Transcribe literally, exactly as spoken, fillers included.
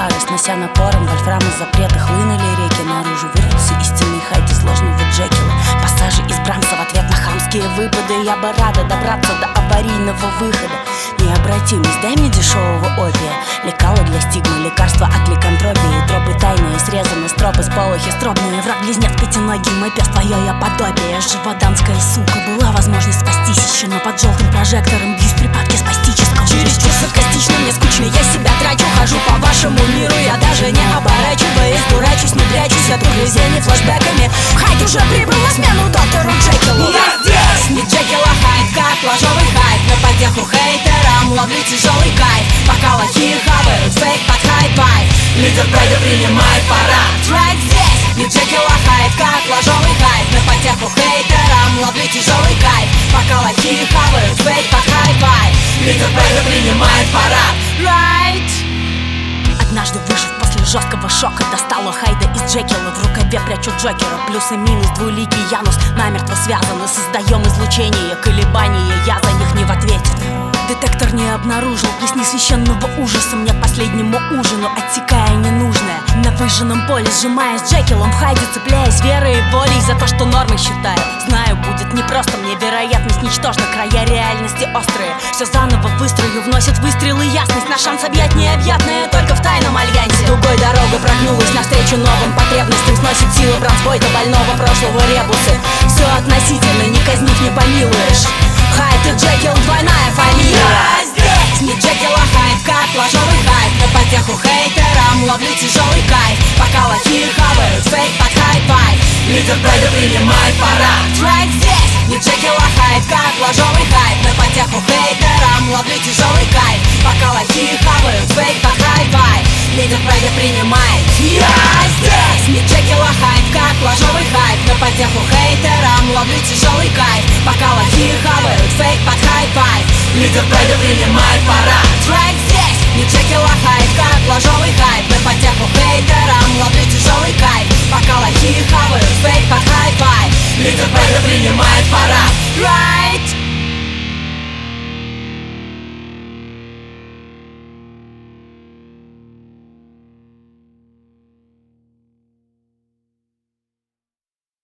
пары, снося напором вольфрам из запрета. Хлынули реки наружу, вырвался истинный Хайди сложного Джекила. Пассажи из Брамса в ответ на хамские выпады. Я бы рада добраться до аварийного выхода. Необратимость, дай мне дешевого опия. Лекало для стигмы, лекарства от ликантропии. Тропы тайные, срезаны стропы, сполохи стробные. Враг-близнец пятиногий, мой пес, твое я подобие. Живоданская сука, была возможность спастись еще, но под желтым прожектором бьюсь в припадке спастического. Чересчур саркастично, мне скучно, я себя трачу. Хожу по вашему миру, я даже не оборачиваясь. Дурачусь, не прячусь от угрызений флэшбэками. Хайд уже прибыл на смену доктору Джекилу. Я здесь! Не Джекил, а Хайд, как ложовый хайп. На потеху хейтерам ловлю тяжелый кайф. Пока лохи хавают фейк под хайп-байк. Лидер прайда принимает парад. Right здесь! Не Джекил, а Хайд, как ложовый хайп. На потеху хейтерам ловлю тяжелый кайф. Пока лохи хавают фейк под хайп-байк. Лидер прайда принимает парад. Right! Однажды выжив после жесткого шока, достала Хайда из Джекила. В рукаве прячу Джокера. Плюс и минус, двуликий Янус намертво связаны. Создаем излучение, колебания, я за них не в ответе. Детектор не обнаружил плесни священного ужаса. Мне последнему ужину, отсекая ненужное. На выжженном поле, сжимаясь Джекилом в Хайде, цепляясь верой и волей за то, что нормой считаю. Знаю, будет непросто, мне вероятность ничтожна. Края реальности острые, все заново выстрою. Вносят выстрелы ясность, на шанс объять необъятное только в тайном альянсе. Другой дорога прогнулась навстречу новым потребностям. Сносит силы бронзбойта больного прошлого ребусы. Все относительно, не казнив не помилуешь. Хайд и Джекил, двойная фамилия. Я здесь! Не Джекил, а Хайд, как ложовый хайп. На потеху хейтерам ловлю тяжелый кайф. Пока лохи хавают фейк под хайп-байк. Лидер прайда принимает парад. Right здесь! Не Джекил, а Хайд, как ложовый хайп. На потеху хейтерам ловлю тяжелый кайф. Пока лохи хавают фейк под хайп-байк. Лидер прайда принимает. Я здесь! Не Джекил, а Хайд, как ложовый хайп. На потеху хейтерам ловлю тяжелый кайф. Пока лохи хавают фейк под хайп-байк. Лидер прайда принимает парад. Right здесь! Не Джекил, а Хайд,